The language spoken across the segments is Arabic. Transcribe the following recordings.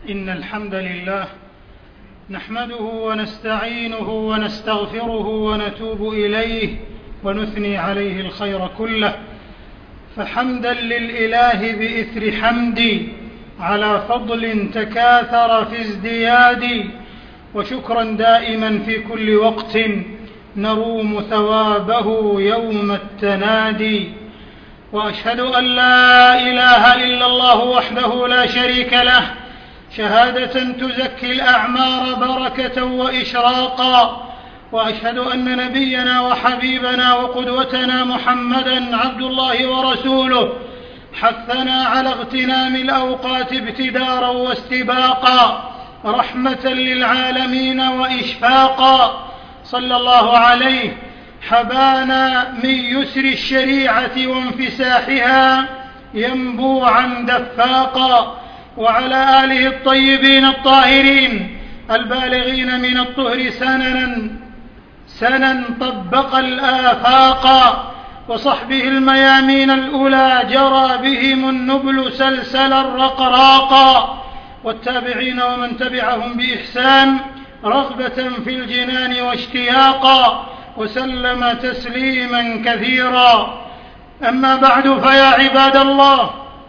إن الحمد لله نحمده ونستعينه ونستغفره ونتوب إليه ونثني عليه الخير كله، فحمدا للإله بإثر حمدي على فضل تكاثر في ازديادي، وشكرا دائما في كل وقت نروم ثوابه يوم التنادي. وأشهد أن لا إله إلا الله وحده لا شريك له شهادة تزكي الأعمار بركة وإشراقا، وأشهد أن نبينا وحبيبنا وقدوتنا محمدا عبد الله ورسوله حثنا على اغتنام الأوقات ابتدارا واستباقا رحمة للعالمين وإشفاقا، صلى الله عليه حبانا من يسر الشريعة وانفساحها ينبوعا دفاقا، وعلى آله الطيبين الطاهرين البالغين من الطهر سنا طبق الآفاقا، وصحبه الميامين الأولى جرى بهم النبل سلسلا رقراقا، والتابعين ومن تبعهم بإحسان رغبة في الجنان واشتياقا، وسلم تسليما كثيرا. أما بعد، فيا عباد الله،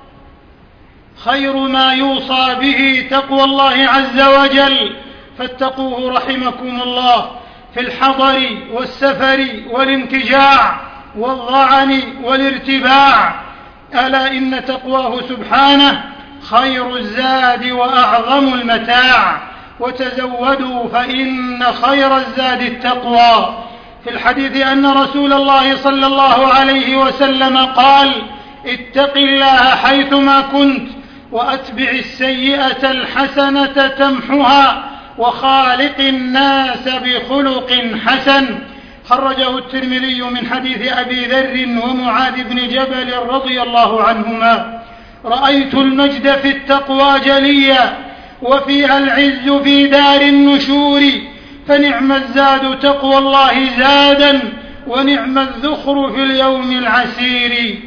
خير ما يوصى به تقوى الله عز وجل، فاتقوه رحمكم الله في الحضر والسفر والانتجاع والظعن والارتباع، ألا إن تقواه سبحانه خير الزاد وأعظم المتاع، وتزودوا فإن خير الزاد التقوى. في الحديث أن رسول الله صلى الله عليه وسلم قال: اتق الله حيثما كنت، وأتبع السيئة الحسنة تمحها، وخالق الناس بخلق حسن. خرجه الترمذي من حديث أبي ذر ومعاذ بن جبل رضي الله عنهما: رأيت المجد في التقوى جليا، وفيها العز في دار النشور، فنعم الزاد تقوى الله زادا، ونعم الذخر في اليوم العسير.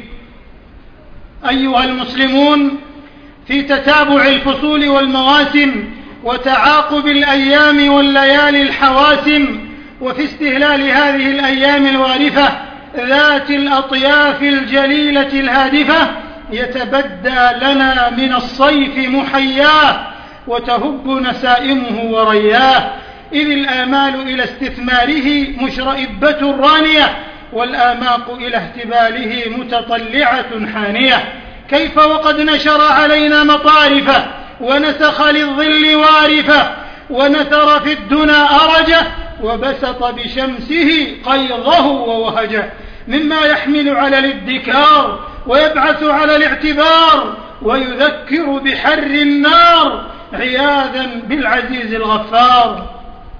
أيها المسلمون، في تتابع الفصول والمواسم وتعاقب الأيام والليالي الحواسم، وفي استهلال هذه الأيام الوارفة ذات الأطياف الجليلة الهادفة، يتبدى لنا من الصيف محياه، وتهب نسائمه ورياه، إذ الآمال إلى استثماره مشرئبة رانية، والآماق إلى اهتباله متطلعة حانية. كيف وقد نشر علينا مطارفه، ونسخ للظل وارفه، ونثر في الدنا أرجه، وبسط بشمسه قيضه ووهجه، مما يحمل على الادكار ويبعث على الاعتبار، ويذكر بحر النار، عياذا بالعزيز الغفار.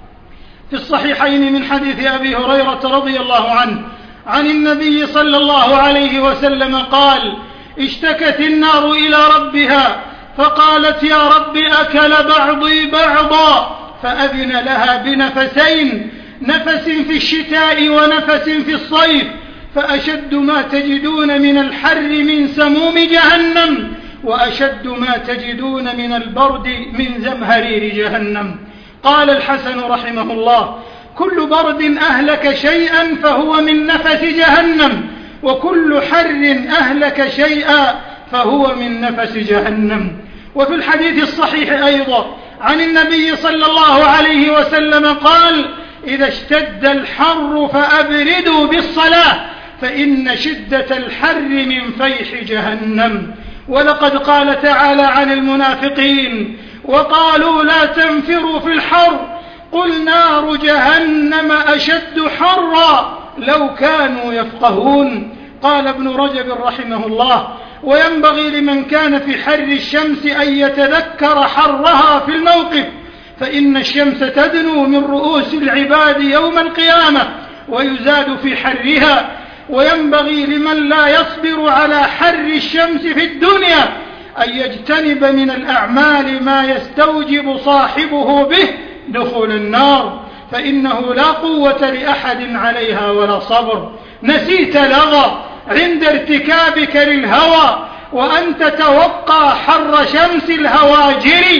في الصحيحين من حديث أبي هريرة رضي الله عنه عن النبي صلى الله عليه وسلم قال: اشتكت النار إلى ربها فقالت: يا رب أكل بعضي بعضا، فأذن لها بنفسين، نفس في الشتاء ونفس في الصيف، فأشد ما تجدون من الحر من سموم جهنم، وأشد ما تجدون من البرد من زمهرير جهنم. قال الحسن رحمه الله: كل برد أهلك شيئا فهو من نفس جهنم، وكل حر أهلك شيئا فهو من نفس جهنم. وفي الحديث الصحيح أيضا عن النبي صلى الله عليه وسلم قال: إذا اشتد الحر فأبردوا بالصلاة، فإن شدة الحر من فيح جهنم. ولقد قال تعالى عن المنافقين: وقالوا لا تنفروا في الحر، قل نار جهنم أشد حرا لو كانوا يفقهون. قال ابن رجب رحمه الله: وينبغي لمن كان في حر الشمس أن يتذكر حرها في الموقف، فإن الشمس تدنو من رؤوس العباد يوم القيامة ويزاد في حرها. وينبغي لمن لا يصبر على حر الشمس في الدنيا أن يجتنب من الأعمال ما يستوجب صاحبه به دخول النار، فإنه لا قوة لأحد عليها ولا صبر. نسيت لظى عند ارتكابك للهوى، وأن تتوقى حر شمس الهواجر،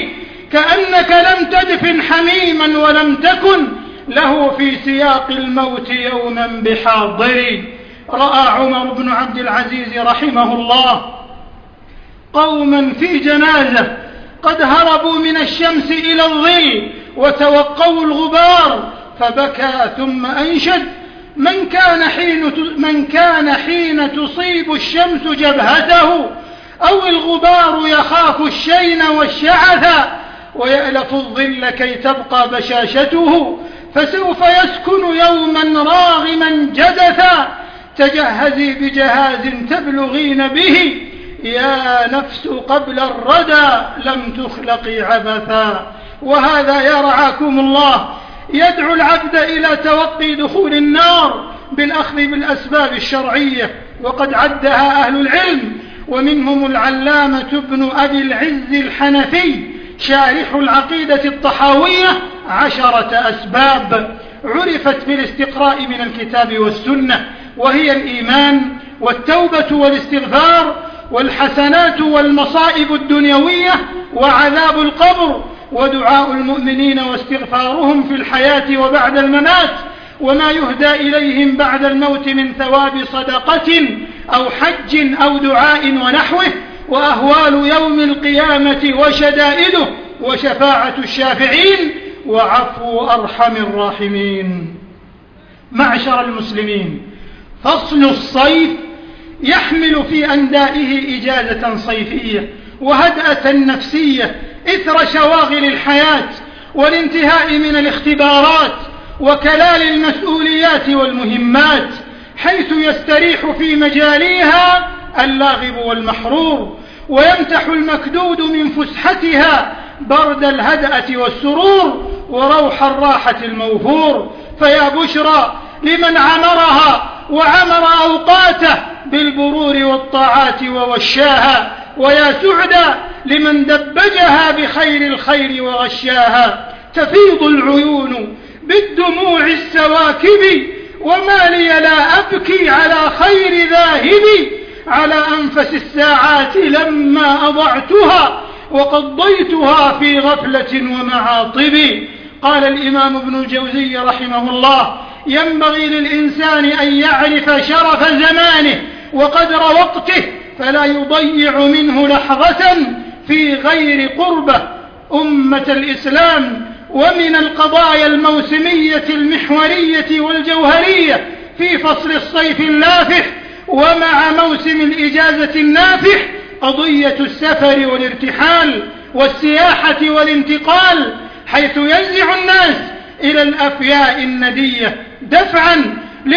كأنك لم تدفن حميما ولم تكن له في سياق الموت يوما بحاضر. رأى عمر بن عبد العزيز رحمه الله قوما في جنازة قد هربوا من الشمس إلى الظل وتوقوا الغبار، فبكى ثم أنشد: من كان حين تصيب الشمس جبهته أو الغبار يخاف الشين والشعث ويألف الظل كي تبقى بشاشته، فسوف يسكن يوما راغما جدثا، تجهزي بجهاز تبلغين به، يا نفس قبل الردى لم تخلقي عبثا. وهذا يا رعاكم الله يدعو العبد إلى توقي دخول النار بالأخذ بالأسباب الشرعية، وقد عدها أهل العلم، ومنهم العلامة ابن أبي العز الحنفي شارح العقيدة الطحاوية 10 أسباب عرفت بالاستقراء من الكتاب والسنة، وهي الإيمان والتوبة والاستغفار والحسنات والمصائب الدنيوية وعذاب القبر ودعاء المؤمنين واستغفارهم في الحياة وبعد الممات، وما يهدى إليهم بعد الموت من ثواب صدقة أو حج أو دعاء ونحوه، وأهوال يوم القيامة وشدائده وشفاعة الشافعين وعفو أرحم الراحمين. معشر المسلمين، فصل الصيف يحمل في أندائه إجازة صيفية وهدأة نفسية إثر شواغل الحياة والانتهاء من الاختبارات وكلال المسؤوليات والمهمات، حيث يستريح في مجاليها اللاغب والمحرور، ويمتح المكدود من فسحتها برد الهدأة والسرور وروح الراحة الموفور. فيا بشرى لمن عمرها وعمر أوقاته بالبرور والطاعات ووشاها، ويا سعدا لمن دبجها بخير الخير وغشاها. تفيض العيون بالدموع السواكب، وما لي لا أبكي على خير ذاهب، على أنفس الساعات لما أضعتها وقضيتها في غفلة ومعاطب. قال الإمام ابن الجوزي رحمه الله: ينبغي للإنسان أن يعرف شرف زمانه وقدر وقته، فلا يضيع منه لحظة في غير قربة. أمة الإسلام، ومن القضايا الموسمية المحورية والجوهرية في فصل الصيف اللافح ومع موسم الإجازة النافح قضية السفر والارتحال والسياحة والانتقال، حيث ينزع الناس إلى الأفياء الندية دفعا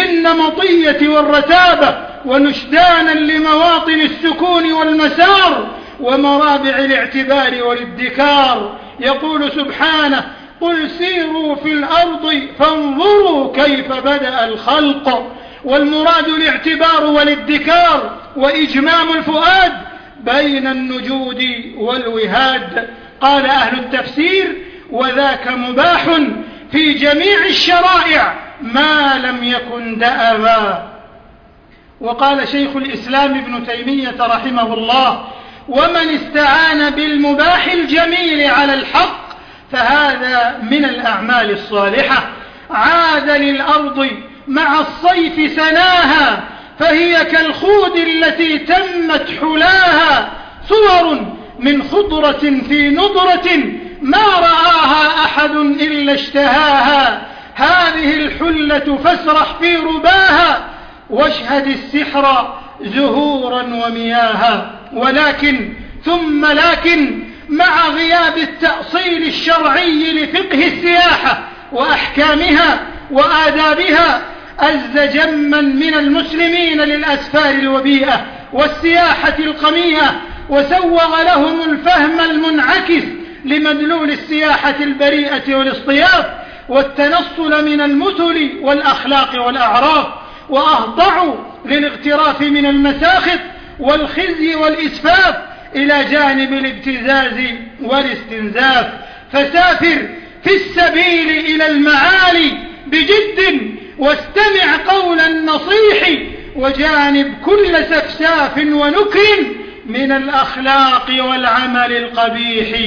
للنمطية والرتابة، ونشدانا لمواطن السكون والمسار ومرابع الاعتبار والادكار. يقول سبحانه: قل سيروا في الأرض فانظروا كيف بدأ الخلق. والمراد الاعتبار والادكار وإجمام الفؤاد بين النجود والوهاد. قال أهل التفسير: وذاك مباح في جميع الشرائع ما لم يكن دأبا. وقال شيخ الإسلام ابن تيمية رحمه الله: ومن استعان بالمباح الجميل على الحق فهذا من الأعمال الصالحة. عاد للأرض مع الصيف سناها، فهي كالخود التي تمت حلاها، صور من خضرة في نضرة ما رآها أحد إلا اشتهاها. هذه الحلة فاسرح في رباها، واشهد السحر زهورا ومياها. ولكن ثم لكن مع غياب التأصيل الشرعي لفقه السياحة وأحكامها وآدابها، أز جما من المسلمين للأسفار الوبيئة والسياحة القميئة، وسوغ لهم الفهم المنعكس لمدلول السياحة البريئة والاصطياف والتنصل من المثل والأخلاق والأعراف، وأهضعوا للاغتراف من المساخط والخزي والإسفاف إلى جانب الابتزاز والاستنزاف. فسافر في السبيل إلى المعالي بجد، واستمع قول النصيح، وجانب كل سفساف ونكر من الأخلاق والعمل القبيح.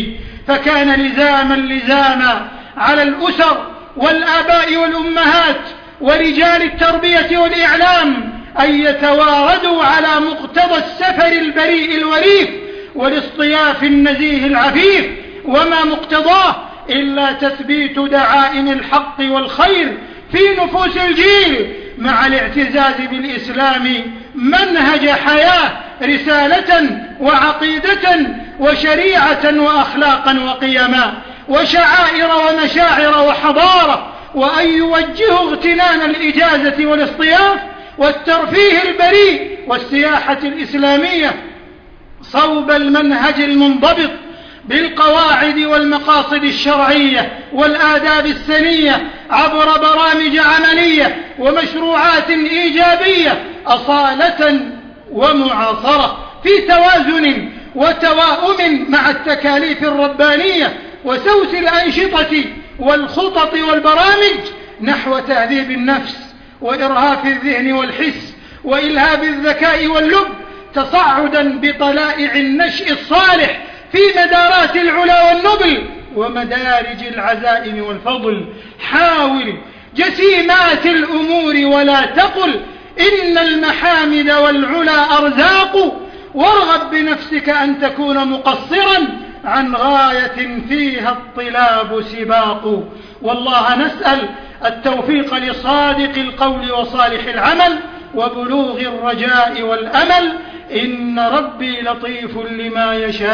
فكان لزاما على الأسر والآباء والأمهات ورجال التربية والإعلام أن يتواردوا على مقتضى السفر البريء الوريث والاصطياف النزيه العفيف، وما مقتضاه إلا تثبيت دعائم الحق والخير في نفوس الجيل مع الاعتزاز بالإسلام منهج حياة، رسالة وعقيدة وشريعة وأخلاقا وقيما وشعائر ومشاعر وحضارة، وأن يوجهوا اغتنام الإجازة والاصطياف والترفيه البريء والسياحة الإسلامية صوب المنهج المنضبط بالقواعد والمقاصد الشرعية والآداب السنية عبر برامج عملية ومشروعات إيجابية أصالة ومعاصرة في توازن وتواؤم مع التكاليف الربانية وسوس الأنشطة والخطط والبرامج نحو تهذيب النفس وإرهاف الذهن والحس وإلهاب الذكاء واللب، تصعدا بطلائع النشء الصالح في مدارات العلا والنبل ومدارج العزائم والفضل. حاول جسيمات الأمور ولا تقل إن المحامد والعلا أرزاق، وارغب بنفسك أن تكون مقصرا عن غاية فيها الطلاب سباق. والله نسأل التوفيق لصادق القول وصالح العمل وبلوغ الرجاء والأمل. إن ربي لطيف لما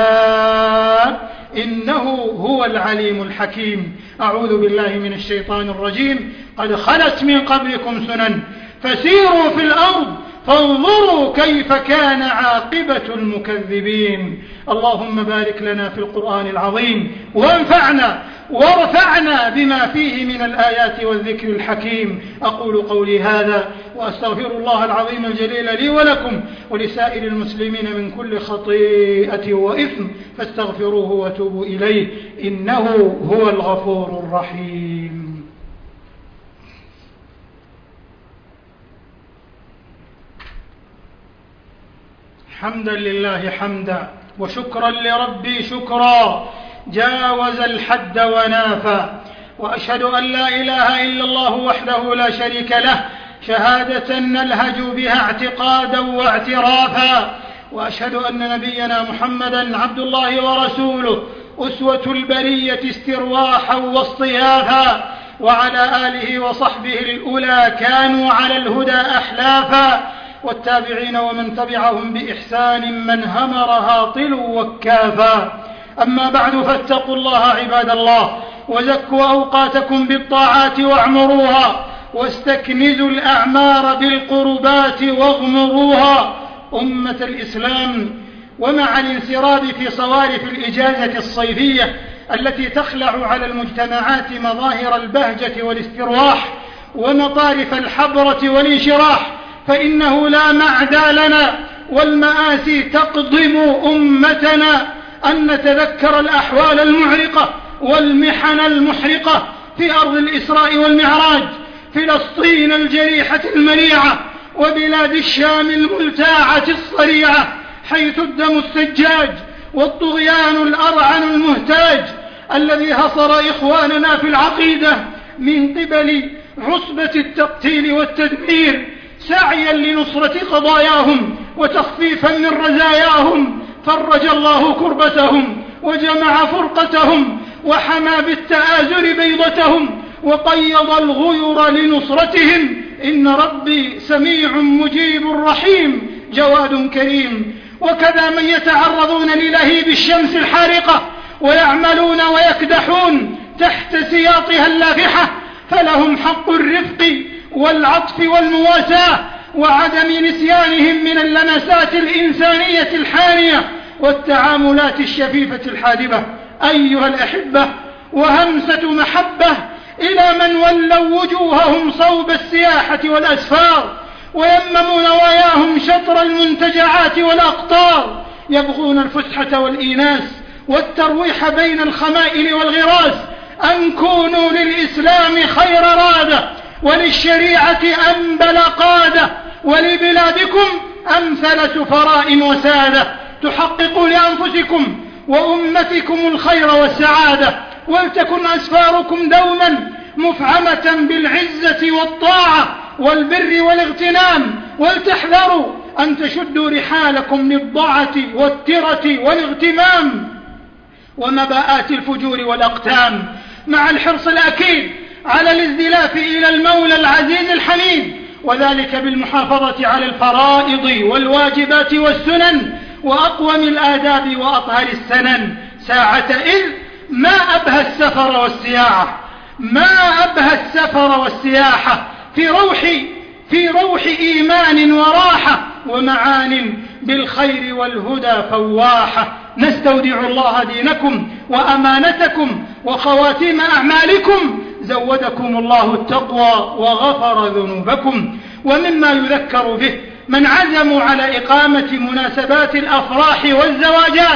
يشاء إنه هو العليم الحكيم. أعوذ بالله من الشيطان الرجيم. قد خلت من قبلكم سنن فسيروا في الأرض فانظروا كيف كان عاقبة المكذبين. اللهم بارك لنا في القرآن العظيم وانفعنا وارفعنا بما فيه من الآيات والذكر الحكيم. أقول قولي هذا وأستغفر الله العظيم الجليل لي ولكم ولسائر المسلمين من كل خطيئة وإثم فاستغفروه وتوبوا إليه إنه هو الغفور الرحيم. حمدا لله حمدا وشكرا لربي شكرا جاوز الحد ونافى، وأشهد أن لا إله إلا الله وحده لا شريك له شهادة نلهج بها اعتقادا واعترافا، وأشهد أن نبينا محمدا عبد الله ورسوله أسوة البرية استرواحا واصطيافا، وعلى آله وصحبه الأولى كانوا على الهدى أحلافا، والتابعين ومن تبعهم بإحسان من همرها طلوا وكافا. أما بعد فاتقوا الله عباد الله وزكوا أوقاتكم بالطاعات واعمروها، واستكنزوا الأعمار بالقربات واغمروها. أمة الإسلام، ومع الانسراب في صوارف الإجازة الصيفية التي تخلع على المجتمعات مظاهر البهجة والاسترواح ومطارف الحبرة والانشراح، فإنه لا معدى لنا والمآسي تقضم أمتنا أن نتذكر الأحوال المعرقة والمحن المحرقة في أرض الإسراء والمعراج، فلسطين الجريحة المريعة وبلاد الشام الملتاعة الصريعة، حيث الدم السجاج والطغيان الأرعن المهتاج الذي هصر إخواننا في العقيدة من قبل عصبة التقتيل والتدمير سعيا لنصرة قضاياهم وتخفيفا من رزاياهم. فرج الله كربتهم وجمع فرقتهم وحمى بالتآزر بيضتهم وقيض الغير لنصرتهم. إن ربي سميع مجيب رحيم جواد كريم. وكذا من يتعرضون للهيب الشمس الحارقة ويعملون ويكدحون تحت سياطها اللافحة، فلهم حق الرفق والعطف والمواساة وعدم نسيانهم من اللمسات الإنسانية الحانية والتعاملات الشفيفة الحادبة. أيها الأحبة، وهمسة محبة إلى من ولوا وجوههم صوب السياحة والأسفار ويمموا نواياهم شطر المنتجعات والأقطار، يبغون الفسحة والإيناس والترويح بين الخمائل والغراس، أن كونوا للإسلام خير رادة وللشريعة أنبل قادة ولبلادكم أمثل سفراء وسادة. تحققوا لأنفسكم وأمتكم الخير والسعادة، ولتكن أسفاركم دوما مفعمة بالعزة والطاعة والبر والاغتنام، ولتحذروا أن تشدوا رحالكم للضعة والترة والاغتمام ومباءات الفجور والأقتام، مع الحرص الأكيد على الازدلاف إلى المولى العزيز الحميد، وذلك بالمحافظة على الفرائض والواجبات والسنن وأقوم الآداب وأطهر السنن. ساعة إذ ما أبهى السفر والسياحة، ما أبهى السفر والسياحة في روح إيمان وراحة ومعان بالخير والهدى فواحة. نستودع الله دينكم وأمانتكم وخواتيم أعمالكم، زودكم الله التقوى وغفر ذنوبكم. ومما يذكر به من عزموا على إقامة مناسبات الأفراح والزواجات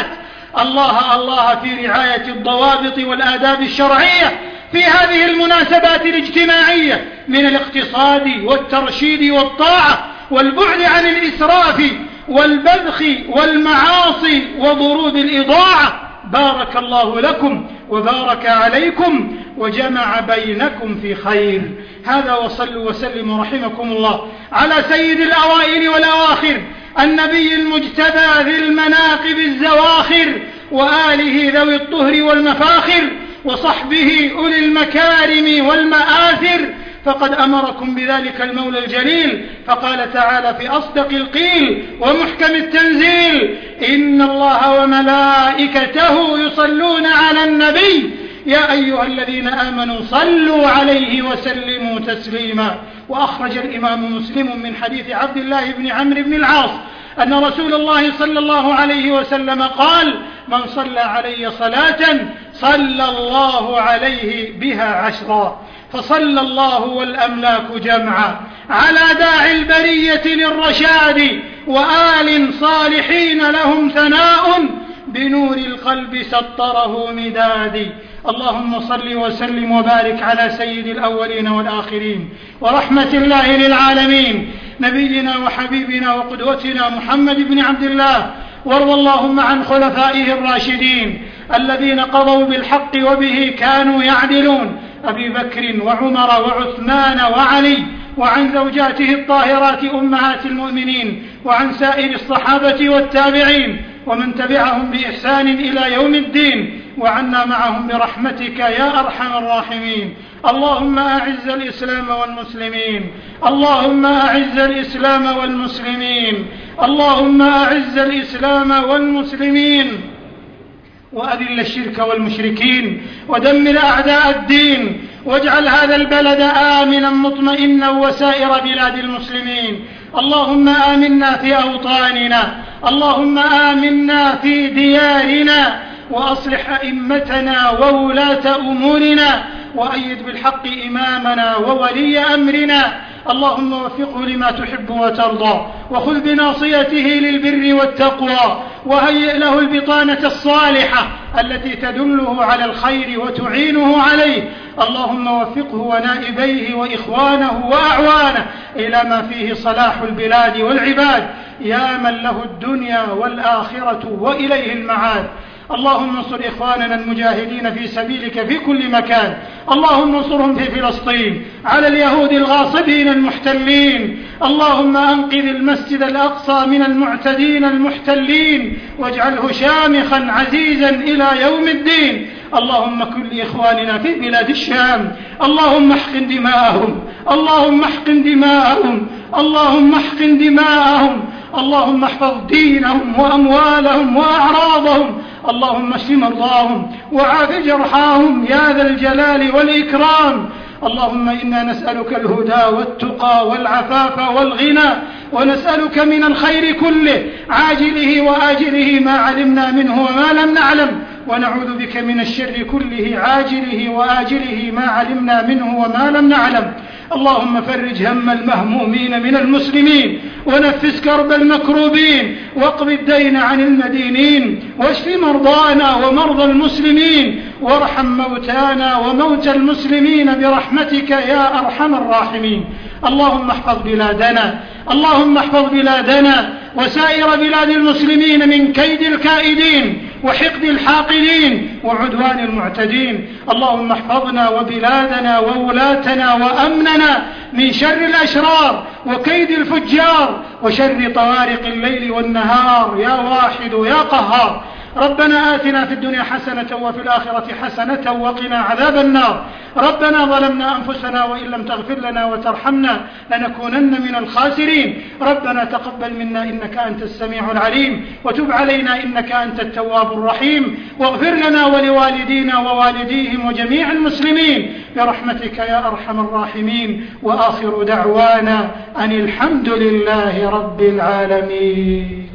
الله في رعاية الضوابط والآداب الشرعية في هذه المناسبات الاجتماعية من الاقتصاد والترشيد والطاعة والبعد عن الإسراف والبذخ والمعاصي وضروب الإضاعة. بارك الله لكم وبارك عليكم وجمع بينكم في خير. هذا وصلوا وسلموا رحمكم الله على سيد الأوائل والأواخر النبي المجتبى ذي المناقب الزواخر وآله ذوي الطهر والمفاخر وصحبه أولي المكارم والمآثر، فقد أمركم بذلك المولى الجليل، فقال تعالى في أصدق القيل ومحكم التنزيل: إن الله وملائكته يصلون على النبي يا أيها الذين آمنوا صلوا عليه وسلموا تسليما. وأخرج الإمام مسلم من حديث عبد الله بن عمرو بن العاص أن رسول الله صلى الله عليه وسلم قال: من صلى علي صلاة صلى الله عليه بها 10. فصلى الله والأملاك جمعا على داعي البرية للرشاد وآل صالحين لهم ثناء بنور القلب سطره مدادي. اللهم صل وسلم وبارك على سيد الأولين والآخرين ورحمة الله للعالمين نبينا وحبيبنا وقدوتنا محمد بن عبد الله، وارض اللهم عن خلفائه الراشدين الذين قضوا بالحق وبه كانوا يعدلون: أبي بكر وعمر وعثمان وعلي، وعن زوجاته الطاهرات أمهات المؤمنين، وعن سائر الصحابة والتابعين ومن تبعهم بإحسان إلى يوم الدين، وعنا معهم برحمتك يا أرحم الراحمين. اللهم أعز الإسلام والمسلمين، اللهم أعز الإسلام والمسلمين، اللهم أعز الإسلام والمسلمين، وأذل الشرك والمشركين، ودمر أعداء الدين، واجعل هذا البلد آمنا مطمئنا وسائر بلاد المسلمين. اللهم آمنا في أوطاننا، اللهم آمنا في ديارنا، وأصلح أئمتنا وولاة أمورنا، وأيد بالحق إمامنا وولي أمرنا. اللهم وفقه لما تحب وترضى، وخذ بناصيته للبر والتقوى، وهيئ له البطانة الصالحة التي تدله على الخير وتعينه عليه. اللهم وفقه ونائبيه وإخوانه وأعوانه إلى ما فيه صلاح البلاد والعباد، يا من له الدنيا والآخرة وإليه المعاد. اللهم انصر إخواننا المجاهدين في سبيلك في كل مكان، اللهم انصرهم في فلسطين على اليهود الغاصبين المحتلين. اللهم أنقذ المسجد الأقصى من المعتدين المحتلين، واجعله شامخا عزيزا إلى يوم الدين. اللهم كن لإخواننا في بلاد الشام، اللهم احقن دماءهم، اللهم احقن دماءهم، اللهم احقن دماءهم، اللهم احفظ دينهم وأموالهم وأعراضهم، اللهم اشف مرضاهم وعاف جرحاهم يا ذا الجلال والإكرام. اللهم إنا نسألك الهدى والتقى والعفاف والغنى، ونسألك من الخير كله عاجله وآجله ما علمنا منه وما لم نعلم، ونعوذ بك من الشر كله عاجله وآجله ما علمنا منه وما لم نعلم. اللهم فرج هم المهمومين من المسلمين، ونفس كرب المكروبين، واقض الدين عن المدينين، واشف مرضانا ومرضى المسلمين، وارحم موتانا وموتى المسلمين برحمتك يا أرحم الراحمين. اللهم احفظ بلادنا، اللهم احفظ بلادنا وسائر بلاد المسلمين من كيد الكائدين، وحقد الحاقدين وعدوان المعتدين. اللهم احفظنا وبلادنا وولاتنا وأمننا من شر الأشرار وكيد الفجار وشر طوارق الليل والنهار يا واحد يا قهار. ربنا آتنا في الدنيا حسنة وفي الآخرة حسنة وقنا عذاب النار. ربنا ظلمنا أنفسنا وإن لم تغفر لنا وترحمنا لنكونن من الخاسرين. ربنا تقبل منا إنك أنت السميع العليم وتب علينا إنك أنت التواب الرحيم واغفر لنا ولوالدينا ووالديهم وجميع المسلمين برحمتك يا أرحم الراحمين. وآخر دعوانا أن الحمد لله رب العالمين.